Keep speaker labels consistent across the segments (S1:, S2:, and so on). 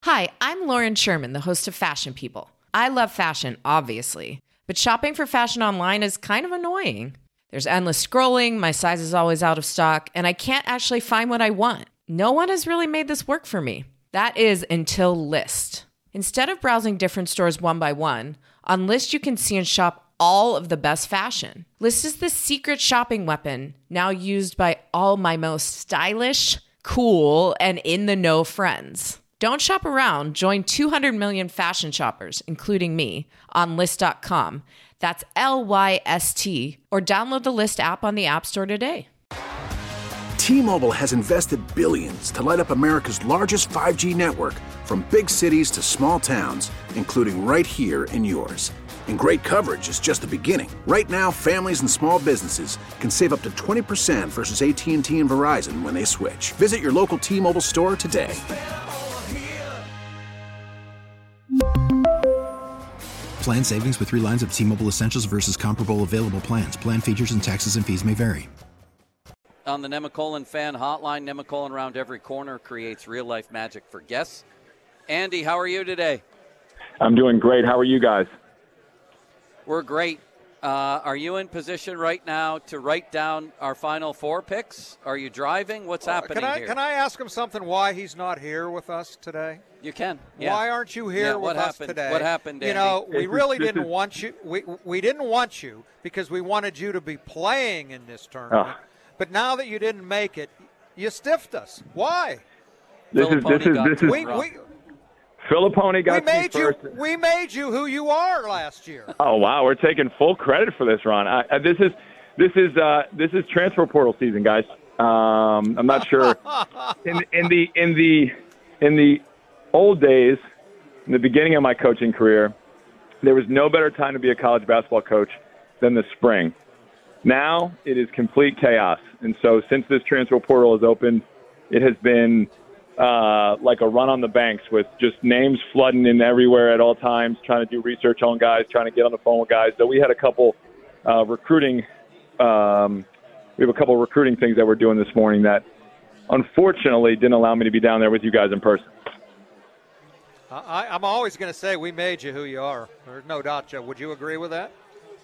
S1: Hi, I'm Lauren Sherman, the host of Fashion People. I love fashion, obviously, but shopping for fashion online is kind of annoying. There's endless scrolling, my size is always out of stock, and I can't actually find what I want. No one has really made this work for me. That is until Lyst. Instead of browsing different stores one by one, on Lyst you can see and shop all of the best fashion. Lyst is the secret shopping weapon, now used by all my most stylish, cool, and in-the-know friends. Don't shop around. Join 200 million fashion shoppers, including me, on Lyst.com. That's Lyst, or download the Lyst app on the App Store today.
S2: T-Mobile has invested billions to light up America's largest 5G network, from big cities to small towns, including right here in yours. And great coverage is just the beginning. Right now, families and small businesses can save up to 20% versus AT&T and Verizon when they switch. Visit your local T-Mobile store today.
S3: Plan savings with 3 lines of T-Mobile Essentials versus comparable available plans. Plan features and taxes and fees may vary.
S4: On the Nemacolin Fan Hotline, Nemacolin around every corner creates real-life magic for guests. Andy, how are you today?
S5: I'm doing great. How are you guys?
S4: We're great. Are you in position right now to write down our Final Four picks? Are you driving? What's happening here?
S6: Can I ask him something why he's not here with us today?
S4: You can. Yeah.
S6: Why aren't you here with us today?
S4: What happened, Andy?
S6: You know, we really didn't want you. We didn't want you because we wanted you to be playing in this tournament. But now that you didn't make it, you stiffed us. Why?
S5: This is Filippone got first.
S6: We made you who you are last year.
S5: Oh wow, we're taking full credit for this, Ron. This is transfer portal season, guys. I'm not sure. In the old days, in the beginning of my coaching career, there was no better time to be a college basketball coach than the spring. Now it is complete chaos, and so since this transfer portal has opened, it has been like a run on the banks with just names flooding in everywhere at all times, trying to do research on guys, trying to get on the phone with guys. So we had a couple recruiting things that we're doing this morning that unfortunately didn't allow me to be down there with you guys in person.
S6: I'm always going to say we made you who you are. There's no doubt, Joe. Would you agree with that?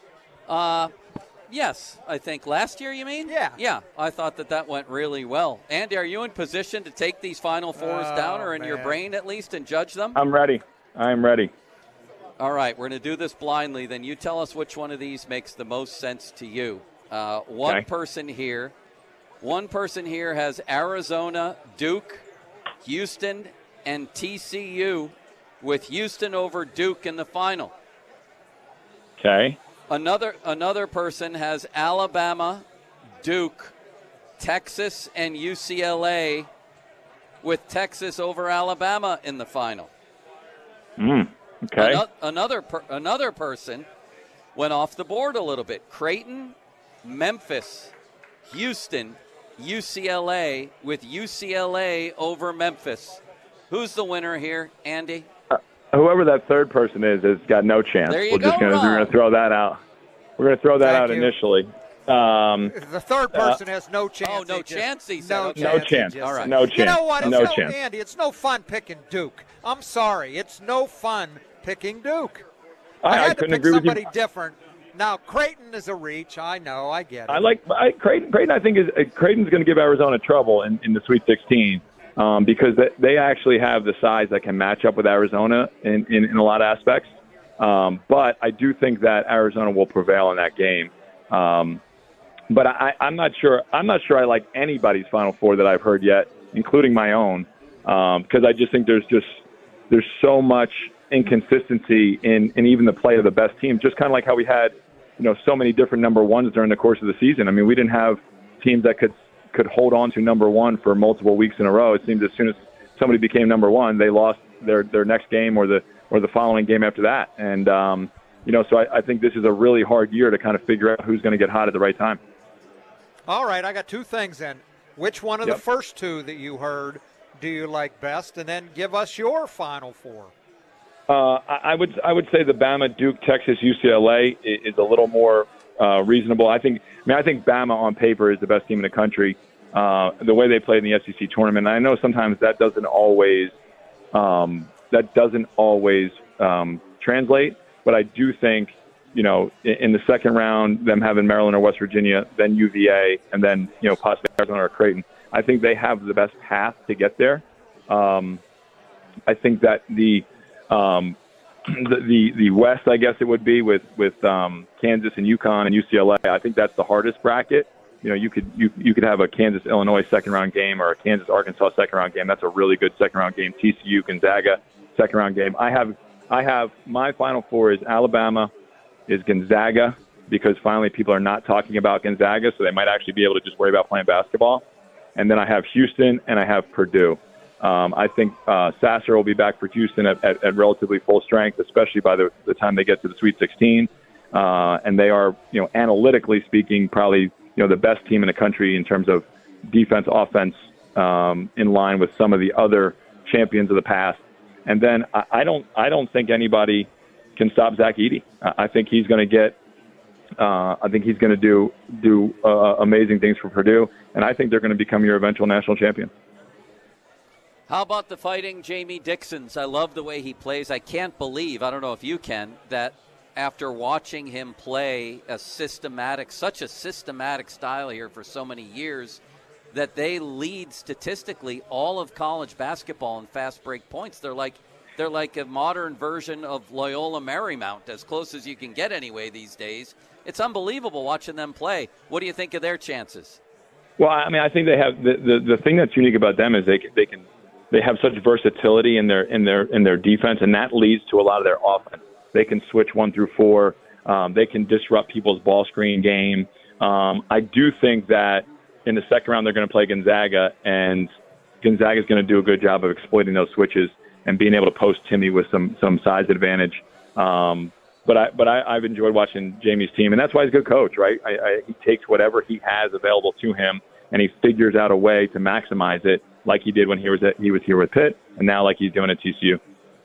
S4: Yes, I think last year, you mean?
S6: Yeah.
S4: Yeah, I thought that went really well. Andy, are you in position to take these Final Fours down, or in your brain at least, and judge them?
S5: I'm ready. I'm ready.
S4: All right, we're going to do this blindly. Then you tell us which one of these makes the most sense to you. One person here has Arizona, Duke, Houston, and TCU, with Houston over Duke in the final.
S5: Okay.
S4: Another person has Alabama, Duke, Texas, and UCLA, with Texas over Alabama in the final.
S5: Okay.
S4: Another person went off the board a little bit. Creighton, Memphis, Houston, UCLA, with UCLA over Memphis. Who's the winner here, Andy?
S5: Whoever that third person is has got no chance.
S4: There you go,
S5: we're going to throw that out. We're going to throw that out initially.
S6: The third person has no chance.
S4: Oh, no chance, he said.
S5: No chance.
S4: All right.
S5: No chance.
S6: You know what?
S5: No chance.
S6: Andy, it's no fun picking Duke. I'm sorry. It's no fun picking Duke. I had to pick somebody different. Now, Creighton is a reach. I know. I get it.
S5: Creighton. I think Creighton's going to give Arizona trouble in the Sweet 16. Because they actually have the size that can match up with Arizona in a lot of aspects. But I do think that Arizona will prevail in that game. But I'm not sure. I'm not sure I like anybody's Final Four that I've heard yet, including my own, because I just think there's so much inconsistency in even the play of the best teams. Just kind of like how we had so many different number ones during the course of the season. I mean, we didn't have teams that could hold on to number one for multiple weeks in a row. It seemed as soon as somebody became number one, they lost their next game or the following game after that. And so I think this is a really hard year to kind of figure out who's going to get hot at the right time.
S6: All right, I got two things then. Which one of the first two that you heard do you like best? And then give us your Final Four.
S5: I would say the Bama, Duke, Texas, UCLA is a little more reasonable. I think Bama on paper is the best team in the country. The way they played in the SEC tournament, I know sometimes that doesn't always that doesn't always translate. But I do think, in the second round, them having Maryland or West Virginia, then UVA, and then, possibly Arizona or Creighton, I think they have the best path to get there. I think that the West, I guess it would be with Kansas and UConn and UCLA. I think that's the hardest bracket. You could have a Kansas Illinois second round game or a Kansas Arkansas second round game. That's a really good second round game. TCU Gonzaga second round game. I have my Final Four is Alabama, is Gonzaga, because finally people are not talking about Gonzaga, so they might actually be able to just worry about playing basketball. And then I have Houston and I have Purdue. I think Sasser will be back for Houston at relatively full strength, especially by the time they get to the Sweet 16. And they are, analytically speaking, probably the best team in the country in terms of defense, offense, in line with some of the other champions of the past. And then I don't think anybody can stop Zach Edey. I think he's going to get. I think he's going to do amazing things for Purdue, and I think they're going to become your eventual national champion.
S4: How about the Fighting Jamie Dixons? I love the way he plays. I can't believe, I don't know if you can, that after watching him play such a systematic style here for so many years, that they lead statistically all of college basketball in fast break points. They're like a modern version of Loyola Marymount, as close as you can get anyway these days. It's unbelievable watching them play. What do you think of their chances?
S5: Well, I mean, I think they have the thing that's unique about them is they have such versatility in their defense, and that leads to a lot of their offense. They can switch 1 through 4. They can disrupt people's ball screen game. I do think that in the second round they're going to play Gonzaga, and Gonzaga is going to do a good job of exploiting those switches and being able to post Timmy with some size advantage. But I've enjoyed watching Jamie's team, and that's why he's a good coach, right? He takes whatever he has available to him, and he figures out a way to maximize it, like he did when he was here with Pitt, and now like he's doing at TCU.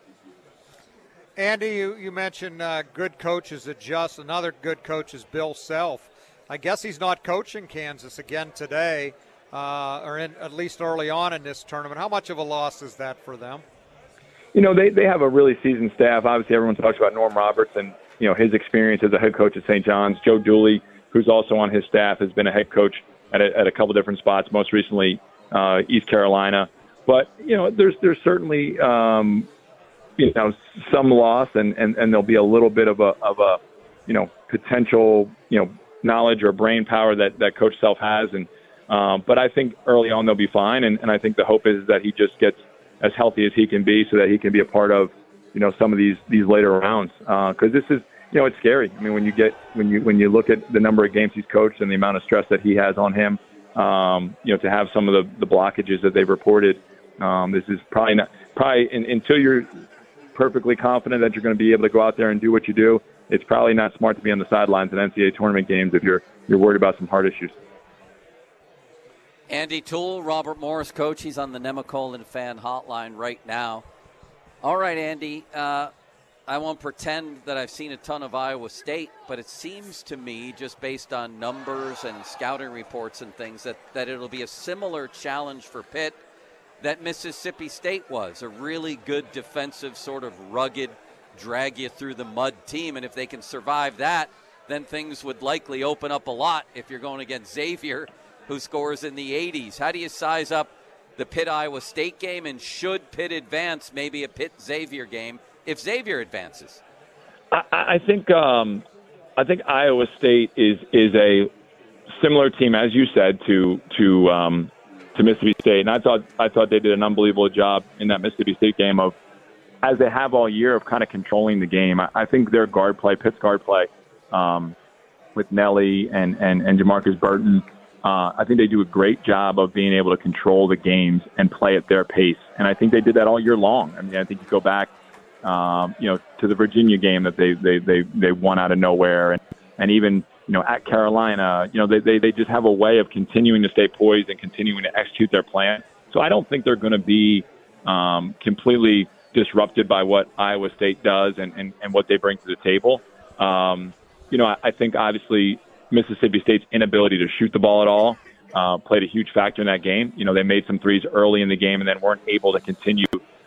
S6: Andy, you mentioned good coaches adjust. Another good coach is Bill Self. I guess he's not coaching Kansas again today, or at least early on in this tournament. How much of a loss is that for them?
S5: They have a really seasoned staff. Obviously, everyone talks about Norm Roberts and, his experience as a head coach at St. John's. Joe Dooley, who's also on his staff, has been a head coach at a couple different spots, most recently East Carolina. But, there's certainly, some loss, and there'll be a little bit of a potential, knowledge or brain power that Coach Self has. But I think early on they'll be fine. And I think the hope is that he just gets as healthy as he can be so that he can be a part of, some of these later rounds. Cause this is, it's scary. I mean, when you look at the number of games he's coached and the amount of stress that he has on him, to have some of the blockages that they've reported, this is probably until you're perfectly confident that you're going to be able to go out there and do what you do. It's probably not smart to be on the sidelines in NCAA tournament games if you're worried about some heart issues.
S4: Andy Toole, Robert Morris, coach. He's on the Nemacolin fan hotline right now. All right, Andy, I won't pretend that I've seen a ton of Iowa State, but it seems to me, just based on numbers and scouting reports and things, that it'll be a similar challenge for Pitt that Mississippi State was, a really good defensive, sort of rugged, drag-you-through-the-mud team. And if they can survive that, then things would likely open up a lot if you're going against Xavier, who scores in the 80s. How do you size up the Pitt-Iowa State game, and should Pitt advance maybe a Pitt-Xavier game if Xavier advances?
S5: I think Iowa State is a similar team, as you said, to Mississippi State, and I thought they did an unbelievable job in that Mississippi State game of, as they have all year, of kind of controlling the game. I think their guard play, Pitt's guard play, with Nelly and Jamarcus Burton, I think they do a great job of being able to control the games and play at their pace. And I think they did that all year long. I mean, I think you go back, to the Virginia game that they won out of nowhere, and even, at Carolina, they just have a way of continuing to stay poised and continuing to execute their plan. So I don't think they're going to be completely disrupted by what Iowa State does and what they bring to the table. I think obviously Mississippi State's inability to shoot the ball at all played a huge factor in that game. They made some threes early in the game and then weren't able to continue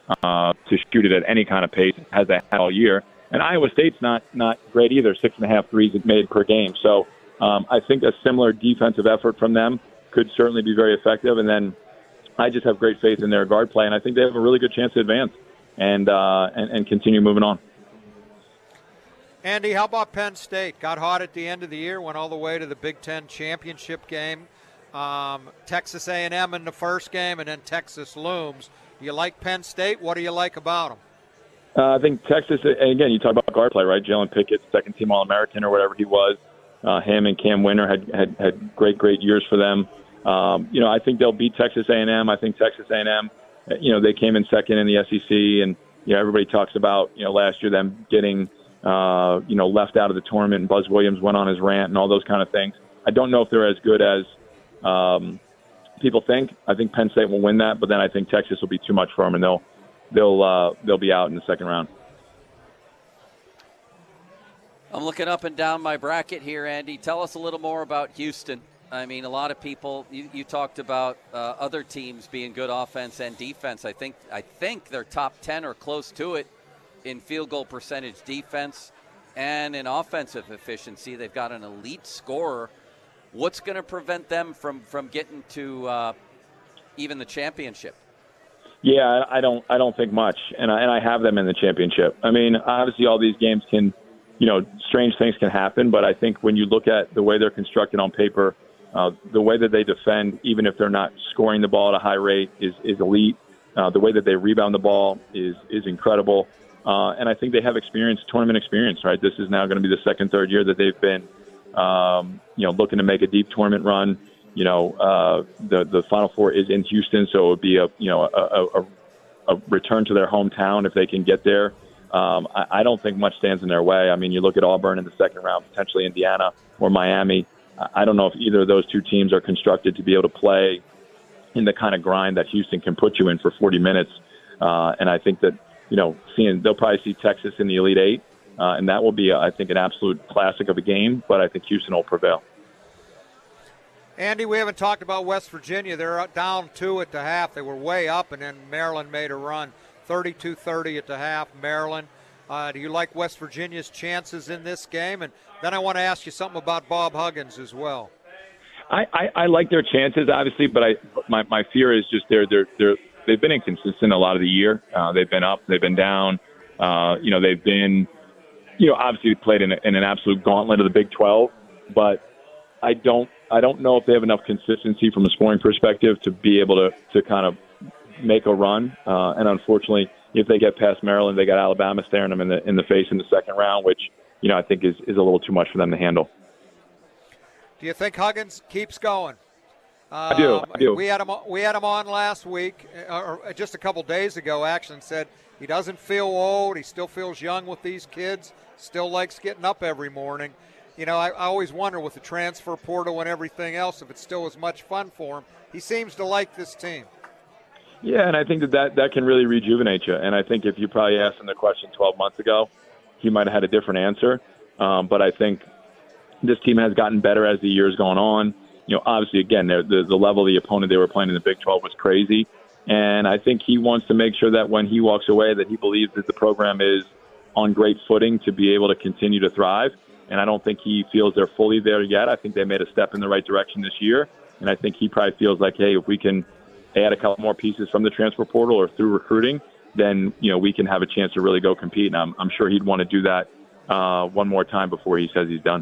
S5: to shoot it at any kind of pace, as they had all year. And Iowa State's not great either, 6.5 threes made per game. So I think a similar defensive effort from them could certainly be very effective. And then I just have great faith in their guard play, and I think they have a really good chance to advance and continue moving on.
S6: Andy, how about Penn State? Got hot at the end of the year, went all the way to the Big Ten championship game. Texas A&M in the first game, and then Texas looms. Do you like Penn State? What do you like about them?
S5: I think Texas, and again, you talk about guard play, right? Jalen Pickett, second-team All-American or whatever he was. Him and Cam Winter had great years for them. I think they'll beat Texas A&M. I think Texas A&M, they came in second in the SEC, and everybody talks about last year them getting left out of the tournament, and Buzz Williams went on his rant and all those kind of things. I don't know if they're as good as people think. I think Penn State will win that, but then I think Texas will be too much for them, and they'll be out in the second round.
S4: I'm looking up and down my bracket here, Andy. Tell us a little more about Houston. I mean, a lot of people, you talked about other teams being good offense and defense. I think they're top 10 or close to it in field goal percentage defense and in offensive efficiency. They've got an elite scorer. What's going to prevent them from getting to even the championship?
S5: Yeah, I don't think much, and I have them in the championship. I mean, obviously all these games can, strange things can happen, but I think when you look at the way they're constructed on paper, the way that they defend, even if they're not scoring the ball at a high rate, is elite. The way that they rebound the ball is incredible. And I think they have tournament experience, right? This is now going to be the second, third year that they've been, looking to make a deep tournament run. The Final Four is in Houston, so it would be a return to their hometown if they can get there. I don't think much stands in their way. I mean, you look at Auburn in the second round, potentially Indiana or Miami. I don't know if either of those two teams are constructed to be able to play in the kind of grind that Houston can put you in for 40 minutes. And I think that, they'll probably see Texas in the Elite Eight, and that will be, I think, an absolute classic of a game, but I think Houston will prevail.
S6: Andy, we haven't talked about West Virginia. They're down 2 at the half. They were way up, and then Maryland made a run. 32-30 at the half, Maryland. Do you like West Virginia's chances in this game? And then I want to ask you something about Bob Huggins as well.
S5: I like their chances, obviously, but my fear is just they've been inconsistent a lot of the year. They've been up, they've been down. They've been, obviously played in an absolute gauntlet of the Big 12, but I don't know if they have enough consistency from a scoring perspective to be able to kind of make a run. And unfortunately, if they get past Maryland, they got Alabama staring them in the face in the second round, which I think is a little too much for them to handle.
S6: Do you think Huggins keeps going?
S5: I do.
S6: We had him on last week, or just a couple days ago, actually, and said he doesn't feel old. He still feels young with these kids. Still likes getting up every morning. I always wonder with the transfer portal and everything else if it's still as much fun for him. He seems to like this team.
S5: Yeah, and I think that can really rejuvenate you. And I think if you probably asked him the question 12 months ago, he might have had a different answer. But I think this team has gotten better as the year's gone on. Obviously, again, the level of the opponent they were playing in the Big 12 was crazy. And I think he wants to make sure that when he walks away that he believes that the program is on great footing to be able to continue to thrive. And I don't think he feels they're fully there yet. I think they made a step in the right direction this year. And I think he probably feels like, hey, if we can add a couple more pieces from the transfer portal or through recruiting, then, we can have a chance to really go compete. And I'm sure he'd want to do that one more time before he says he's done.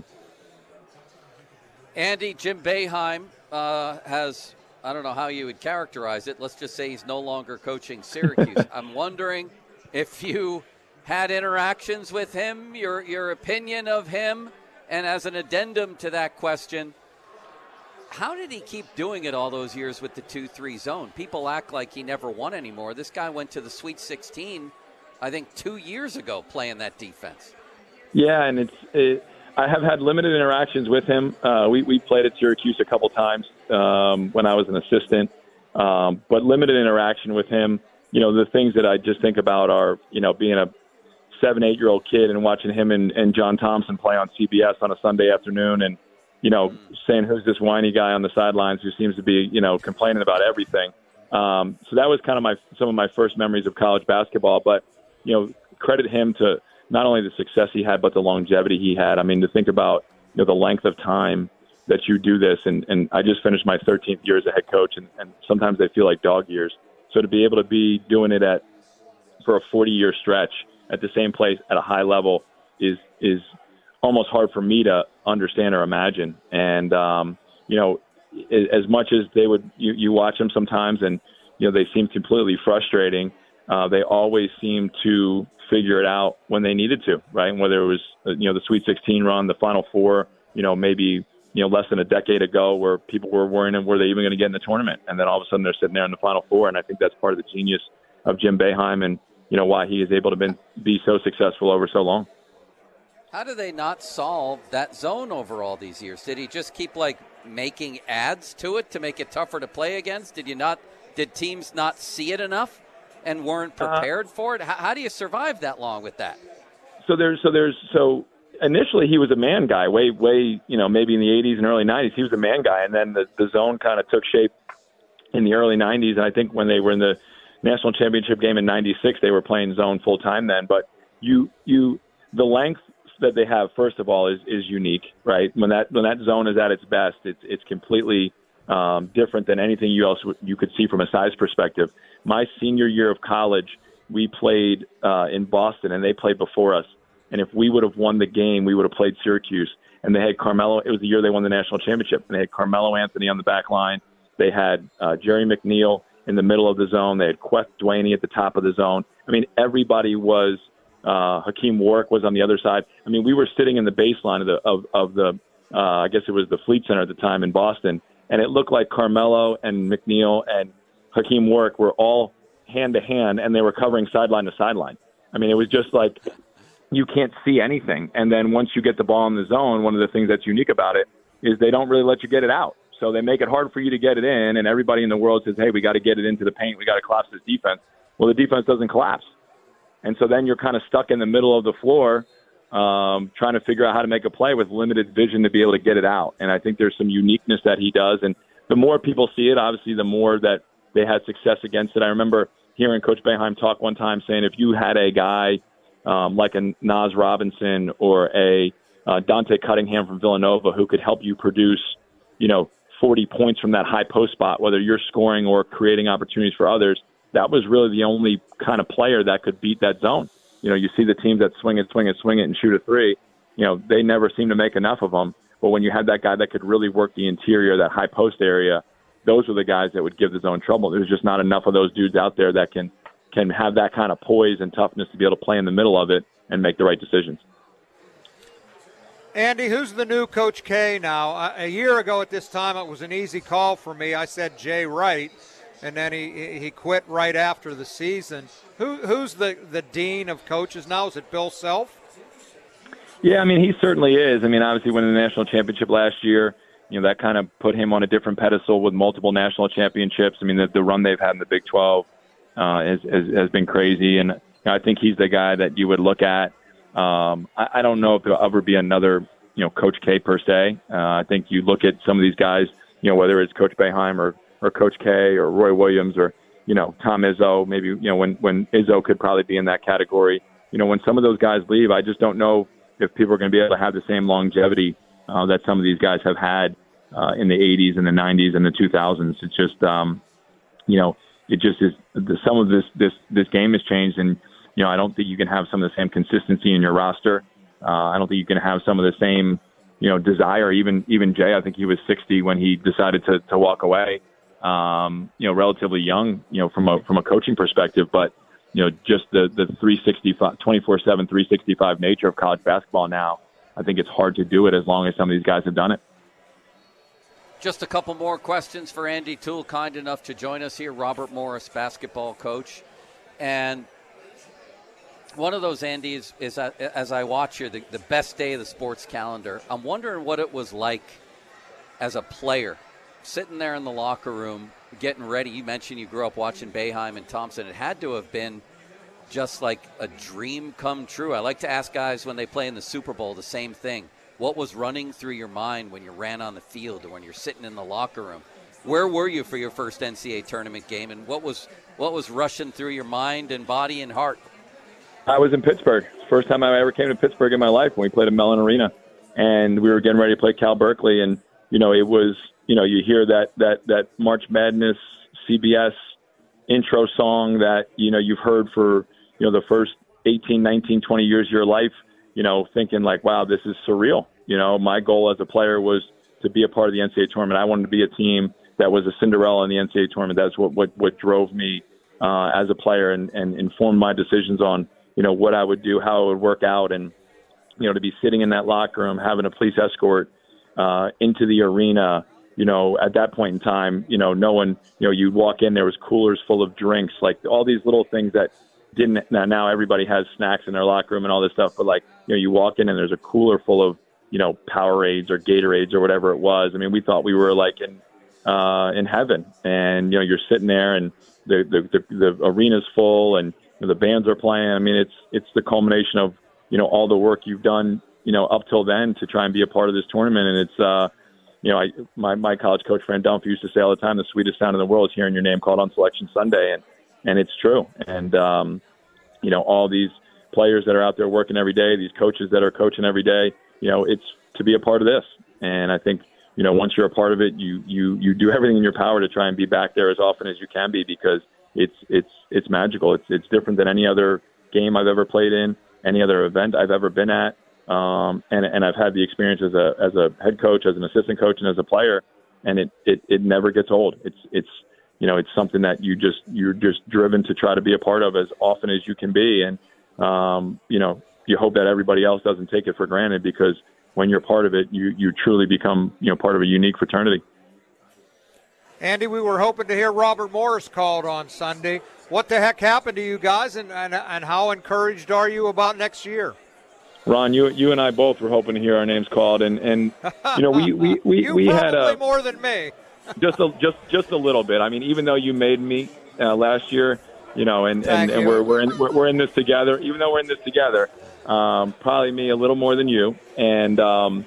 S4: Andy, Jim Boeheim has, I don't know how you would characterize it. Let's just say he's no longer coaching Syracuse. I'm wondering if you had interactions with him, your opinion of him, and as an addendum to that question, how did he keep doing it all those years with the 2-3 zone? People act like he never won anymore. This guy went to the Sweet 16, I think, 2 years ago playing that defense.
S5: Yeah, and I have had limited interactions with him. We played at Syracuse a couple times when I was an assistant, but limited interaction with him. The things that I just think about are, being a 7-8-year-old kid and watching him and John Thompson play on CBS on a Sunday afternoon and, saying who's this whiny guy on the sidelines who seems to be, complaining about everything. So that was kind of some of my first memories of college basketball. But, credit him to not only the success he had, but the longevity he had. I mean, to think about, the length of time that you do this. And I just finished my 13th year as a head coach, and sometimes they feel like dog years. So to be able to be doing it for a 40-year stretch at the same place at a high level is almost hard for me to understand or imagine. And, as much as they would, you watch them sometimes and, they seem completely frustrating. They always seem to figure it out when they needed to, right? And whether it was, the Sweet 16 run, the Final Four, maybe, less than a decade ago where people were worrying, were they even going to get in the tournament? And then all of a sudden they're sitting there in the Final Four. And I think that's part of the genius of Jim Boeheim and, why he is able to be so successful over so long.
S4: How do they not solve that zone over all these years? Did he just keep making adds to it to make it tougher to play against? Did teams not see it enough and weren't prepared for it? How do you survive that long with that?
S5: So initially he was a man guy, way, maybe in the 80s and early 90s, he was a man guy. And then the zone kind of took shape in the early 90s. And I think when they were in the national championship game in 96, they were playing zone full time then. But the length that they have, first of all, is unique, right? When that zone is at its best, it's completely different than anything you could see from a size perspective. My senior year of college, we played in Boston, and they played before us. And if we would have won the game, we would have played Syracuse. And they had Carmelo. It was the year they won the national championship. And they had Carmelo Anthony on the back line. They had Jerry McNeil in the middle of the zone. They had Queth Duaney at the top of the zone. I mean, everybody was. Hakeem Warwick was on the other side. I mean, we were sitting in the baseline of the I guess it was the Fleet Center at the time in Boston, and it looked like Carmelo and McNeil and Hakeem Warwick were all hand to hand, and they were covering sideline to sideline. I mean, it was just like you can't see anything. And then once you get the ball in the zone, one of the things that's unique about it is they don't really let you get it out. So they make it hard for you to get it in, and everybody in the world says, hey, we got to get it into the paint. We got to collapse this defense. Well, the defense doesn't collapse. And so then you're kind of stuck in the middle of the floor trying to figure out how to make a play with limited vision to be able to get it out. And I think there's some uniqueness that he does. And the more people see it, obviously, the more that they had success against it. I remember hearing Coach Boeheim talk one time saying if you had a guy like a Nas Robinson or a Dante Cunningham from Villanova who could help you produce, 40 points from that high post spot, whether you're scoring or creating opportunities for others, that was really the only kind of player that could beat that zone. You see the teams that swing it and shoot a three, they never seem to make enough of them. But when you had that guy that could really work the interior, that high post area, those were the guys that would give the zone trouble. There's just not enough of those dudes out there that can have that kind of poise and toughness to be able to play in the middle of it and make the right decisions.
S6: Andy, who's the new Coach K now? A year ago at this time, it was an easy call for me. I said Jay Wright. And then he quit right after the season. Who's the dean of coaches now? Is it Bill Self?
S5: Yeah, I mean, he certainly is. I mean, obviously winning the national championship last year, that kind of put him on a different pedestal with multiple national championships. I mean, the run they've had in the Big 12 has been crazy. And I think he's the guy that you would look at. I don't know if there'll ever be another, Coach K per se. I think you look at some of these guys, whether it's Coach Boeheim or Coach K or Roy Williams or, Tom Izzo, maybe, when Izzo could probably be in that category. When some of those guys leave, I just don't know if people are going to be able to have the same longevity that some of these guys have had in the 80s and the 90s and the 2000s. It's just, it just is some of this game has changed. And, I don't think you can have some of the same consistency in your roster. I don't think you can have some of the same, desire. Even Jay, I think he was 60 when he decided to walk away. Relatively young, from a coaching perspective, but, just the 365, 24/7, 365 nature of college basketball now, I think it's hard to do it as long as some of these guys have done it.
S4: Just a couple more questions for Andy Toole, kind enough to join us here, Robert Morris, basketball coach. And one of those, Andy, is as I watch here, the best day of the sports calendar, I'm wondering what it was like as a player, sitting there in the locker room, getting ready. You mentioned you grew up watching Boeheim and Thompson. It had to have been just like a dream come true. I like to ask guys when they play in the Super Bowl the same thing. What was running through your mind when you ran on the field or when you're sitting in the locker room? Where were you for your first NCAA tournament game, and what was rushing through your mind and body and heart?
S5: I was in Pittsburgh. First time I ever came to Pittsburgh in my life when we played at Mellon Arena, and we were getting ready to play Cal Berkeley, and it was you hear that March Madness CBS intro song that you've heard for the first 18, 19, 20 years of your life, thinking like, wow, this is surreal. My goal as a player was to be a part of the NCAA tournament. I wanted to be a team that was a Cinderella in the NCAA tournament. That's what drove me as a player and informed my decisions on what I would do, how it would work out, and to be sitting in that locker room having a police escort into the arena. At that point in time, no one, you'd walk in, there was coolers full of drinks, like all these little things that didn't. Now everybody has snacks in their locker room and all this stuff, but you walk in and there's a cooler full of Powerades or Gatorades or whatever it was. I mean, we thought we were like in heaven, and you're sitting there and the arena's full and the bands are playing. I mean, it's the culmination of all the work you've done up till then to try and be a part of this tournament. And it's my college coach Fran Dunphy used to say all the time, the sweetest sound in the world is hearing your name called on Selection Sunday, and it's true. And all these players that are out there working every day, these coaches that are coaching every day, it's to be a part of this. And I think once you're a part of it, you do everything in your power to try and be back there as often as you can be, because it's magical. It's different than any other game I've ever played in, any other event I've ever been at. And I've had the experience as a head coach, as an assistant coach, and as a player, and it never gets old. It's something that you're just driven to try to be a part of as often as you can be. And, you hope that everybody else doesn't take it for granted, because when you're part of it, you truly become, part of a unique fraternity.
S6: Andy, we were hoping to hear Robert Morris called on Sunday. What the heck happened to you guys, and how encouraged are you about next year?
S5: Ron, you and I both were hoping to hear our names called, and we had
S6: more than me.
S5: just a little bit. I mean, even though you made me last year, and we're in this together. Even though we're in this together, probably me a little more than you. And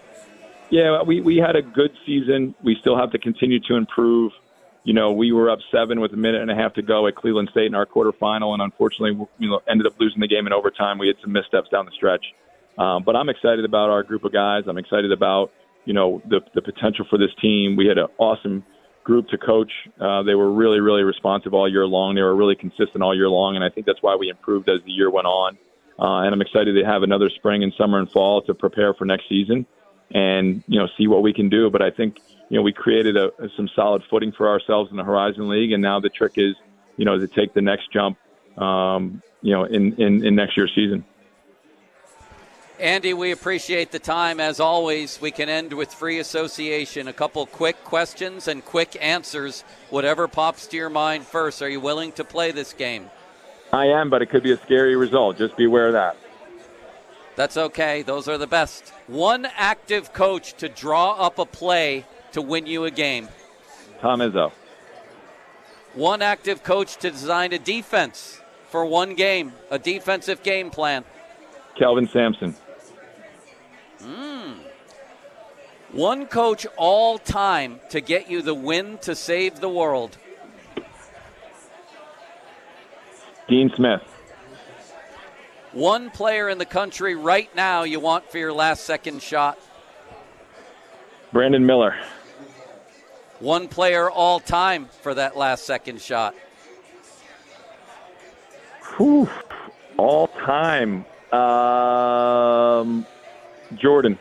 S5: we had a good season. We still have to continue to improve. We were up 7 with a minute and a half to go at Cleveland State in our quarterfinal, and unfortunately, ended up losing the game in overtime. We had some missteps down the stretch. But I'm excited about our group of guys. I'm excited about, the potential for this team. We had an awesome group to coach. They were really, really responsive all year long. They were really consistent all year long, and I think that's why we improved as the year went on. And I'm excited to have another spring and summer and fall to prepare for next season and, see what we can do. But I think, we created some solid footing for ourselves in the Horizon League, and now the trick is, to take the next jump, in next year's season.
S4: Andy, we appreciate the time. As always, we can end with free association. A couple quick questions and quick answers. Whatever pops to your mind first. Are you willing to play this game?
S5: I am, but it could be a scary result. Just be aware of that.
S4: That's okay. Those are the best. One active coach to draw up a play to win you a game.
S5: Tom Izzo.
S4: One active coach to design a defense for one game, a defensive game plan.
S5: Kelvin Sampson.
S4: One coach all time to get you the win to save the world.
S5: Dean Smith.
S4: One player in the country right now you want for your last second shot.
S5: Brandon Miller.
S4: One player all time for that last second shot.
S5: Whew. All time. Jordan.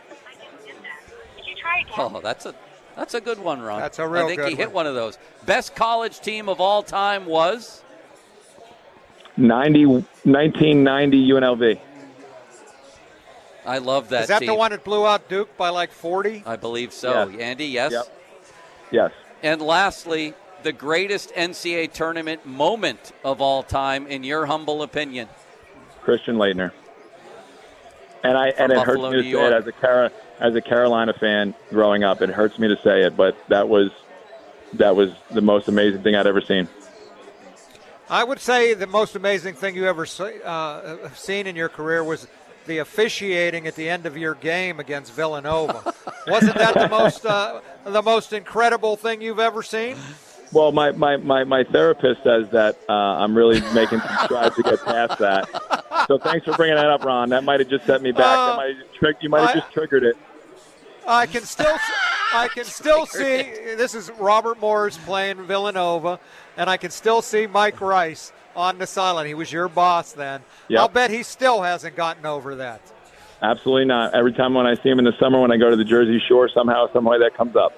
S4: Oh, that's a good one, Ron.
S6: That's a real
S4: I think
S6: good
S4: he hit
S6: one.
S4: one of those. Best college team of all time was?
S5: 1990 UNLV.
S4: I love that
S6: Is that
S4: team.
S6: the one that blew out Duke by like 40?
S4: I believe so.
S5: Yes.
S4: Andy, yes?
S5: Yep. Yes.
S4: And lastly, the greatest NCAA tournament moment of all time, in your humble opinion?
S5: Christian Laettner. And it hurts
S4: Buffalo,
S5: me to
S4: New
S5: say it
S4: York.
S5: as a Carolina fan growing up. It hurts me to say it, but that was the most amazing thing I'd ever seen.
S6: I would say the most amazing thing you ever seen in your career was the officiating at the end of your game against Villanova. Wasn't that the most incredible thing you've ever seen?
S5: Well, my therapist says that I'm really making some strides to get past that. So thanks for bringing that up, Ron. That might have just set me back. You might have just triggered it.
S6: I can still see. This is Robert Morris playing Villanova, and I can still see Mike Rice on the sideline. He was your boss then. Yep. I'll bet he still hasn't gotten over that.
S5: Absolutely not. Every time when I see him in the summer, when I go to the Jersey Shore, somehow, some way that comes up.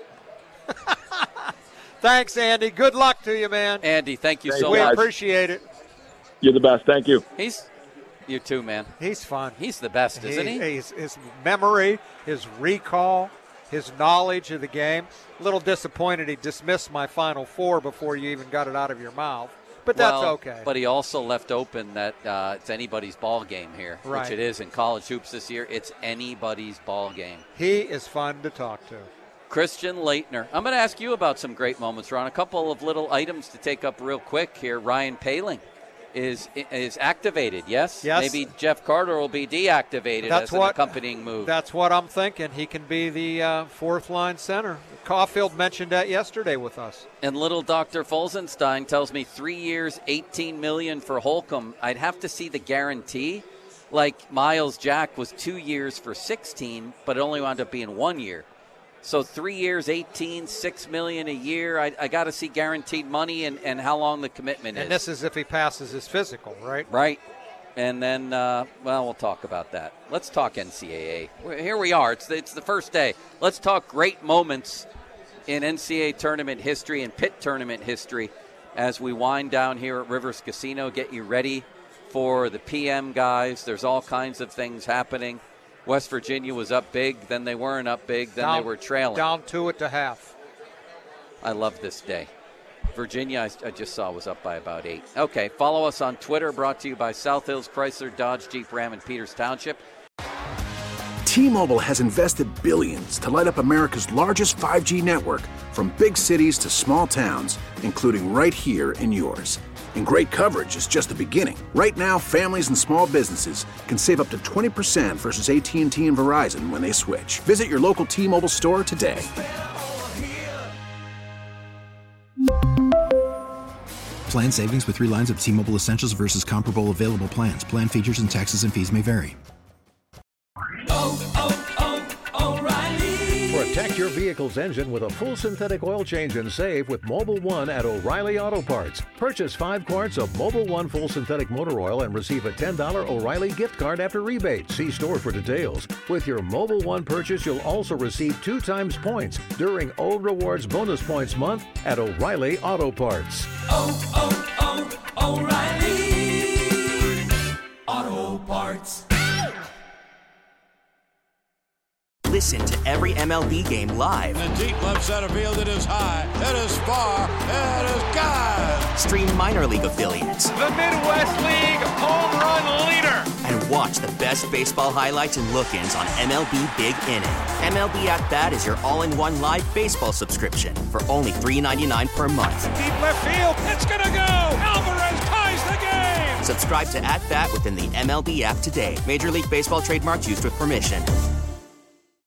S6: Thanks, Andy. Good luck to you, man.
S4: Andy, thank you so
S6: much.
S4: We
S6: appreciate it.
S5: You're the best. Thank you.
S4: You too, man.
S6: He's fun.
S4: He's the best, isn't he?
S6: His memory, his recall, his knowledge of the game. A little disappointed he dismissed my Final Four before you even got it out of your mouth. But that's okay.
S4: But he also left open that it's anybody's ball game here,
S6: right.
S4: Which it is in college hoops this year. It's anybody's ball game.
S6: He is fun to talk to.
S4: Christian Laettner. I'm going to ask you about some great moments, Ron. A couple of little items to take up real quick here. Ryan Poehling is activated, yes? Maybe Jeff Carter will be deactivated as an accompanying move.
S6: That's what I'm thinking. He can be the fourth-line center. Caulfield mentioned that yesterday with us.
S4: And little Dr. Folsenstein tells me 3 years, $18 million for Holcomb. I'd have to see the guarantee. Like Miles Jack was 2 years for $16, but it only wound up being 1 year. So 3 years, $18, $6 million a year. I got to see guaranteed money and how long the commitment is.
S6: And this is if he passes his physical, right?
S4: Right. And then, we'll talk about that. Let's talk NCAA. Here we are. It's the first day. Let's talk great moments in NCAA tournament history and Pitt tournament history as we wind down here at Rivers Casino. Get you ready for the PM guys. There's all kinds of things happening. West Virginia was up big, then they weren't up big, then they were trailing.
S6: Down 2 at the half.
S4: I love this day. Virginia, I just saw, was up by about 8. Okay, follow us on Twitter, brought to you by South Hills Chrysler, Dodge, Jeep, Ram, and Peters Township.
S2: T-Mobile has invested billions to light up America's largest 5G network, from big cities to small towns, including right here in yours. And great coverage is just the beginning. Right now, families and small businesses can save up to 20% versus AT&T and Verizon when they switch. Visit your local T-Mobile store today.
S3: Plan savings with 3 lines of T-Mobile Essentials versus comparable available plans. Plan features and taxes and fees may vary.
S7: Protect your vehicle's engine with a full synthetic oil change and save with Mobil 1 at O'Reilly Auto Parts. Purchase 5 quarts of Mobil 1 full synthetic motor oil and receive a $10 O'Reilly gift card after rebate. See store for details. With your Mobil 1 purchase, you'll also receive 2 times points during Old Rewards Bonus Points Month at O'Reilly Auto Parts.
S8: O'Reilly Auto Parts. Listen to every MLB game live.
S9: In the deep left center field, it is high, it is far, it is gone.
S8: Stream minor league affiliates.
S10: The Midwest League home run leader.
S8: And watch the best baseball highlights and look-ins on MLB Big Inning. MLB At Bat is your all-in-one live baseball subscription for only $3.99 per month.
S10: Deep left field, it's gonna go. Alvarez ties the game.
S8: Subscribe to At Bat within the MLB app today. Major League Baseball trademarks used with permission.